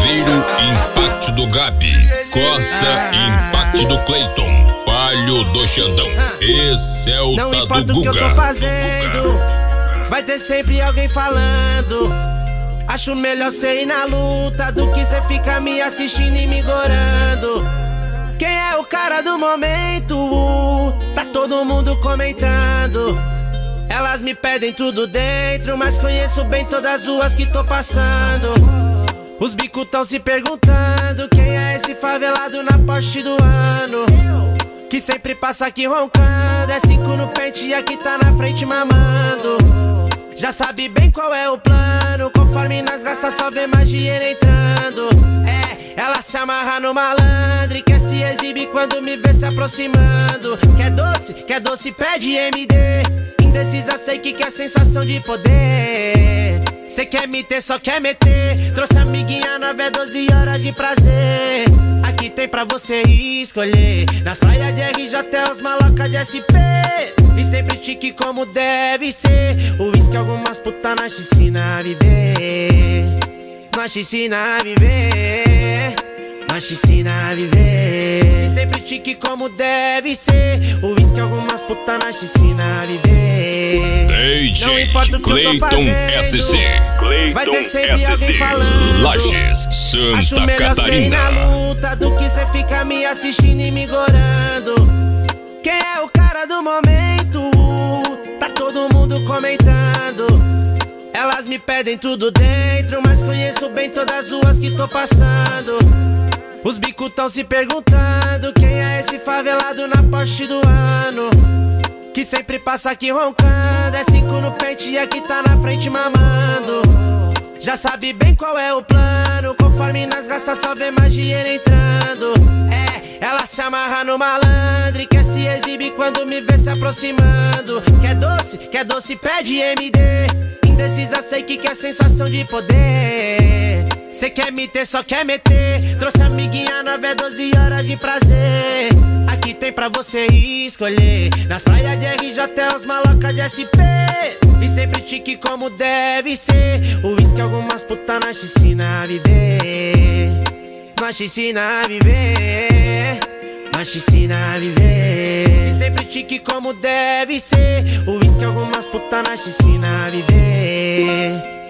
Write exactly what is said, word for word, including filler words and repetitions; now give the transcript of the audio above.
Viro, empate do Gabi. Corsa, empate do Cleiton. Palho do Xandão. Esse é o Não tá importa do o que eu Guga. tô fazendo, vai ter sempre alguém falando. Acho melhor cê ir na luta do que cê ficar me assistindo e me gorando. Quem é o cara do momento? Tá todo mundo comentando. Elas me pedem tudo dentro, mas conheço bem todas as ruas que tô passando. Os bicos tão se perguntando quem é esse favelado na Porsche do ano, que sempre passa aqui roncando. É cinco no pente e aqui tá na frente mamando. Já sabe bem qual é o plano, conforme nas gastas só vê mais dinheiro entrando. É, ela se amarra no malandro e quer se exibir quando me vê se aproximando. Quer doce, quer doce, pede M D. Indecisa, sei que quer sensação de poder. Cê quer me ter, só quer meter. Trouxe amiguinha nove, é doze horas de prazer. Aqui tem pra você escolher. Nas praias de R J até os maloca de S P. E sempre chique como deve ser. O uísque algumas puta nós te ensina a viver. Nós te ensina a viver. Nós te ensina a viver. E sempre chique como deve ser. O uísque algumas puta nós te ensina a viver. D Não J importa o que eu tô Cleiton fazendo, S C. vai ter sempre alguém falando. Lages, Acho Santa melhor cê ir na Catarina. luta do que cê ficar me assistindo e me gorando. Quem é o cara do momento? Tá todo mundo comentando. Elas me pedem tudo dentro, mas conheço bem todas as ruas que tô passando. Os bicos tão se perguntando quem é esse favelado na Porsche do ano, que sempre passa aqui roncando. É cinco no pente e aqui tá na frente mamando. Já sabe bem qual é o plano, conforme nas gastas só vê mais dinheiro entrando. É, ela se amarra no malandro e quer se exibir quando me vê se aproximando. Quer doce, quer doce, pede M D. Indecisa, sei que quer sensação de poder. Cê quer me ter, só quer meter. Trouxe amiguinha nove, é doze horas de prazer. Aqui tem pra você escolher. Nas praias de R J até os maloca de S P. E sempre chique como deve ser. O uísque algumas puta nós te ensina a viver. Nós te ensina a viver. Nós te ensina a viver. E sempre chique como deve ser. O uísque algumas puta nós te ensina a viver.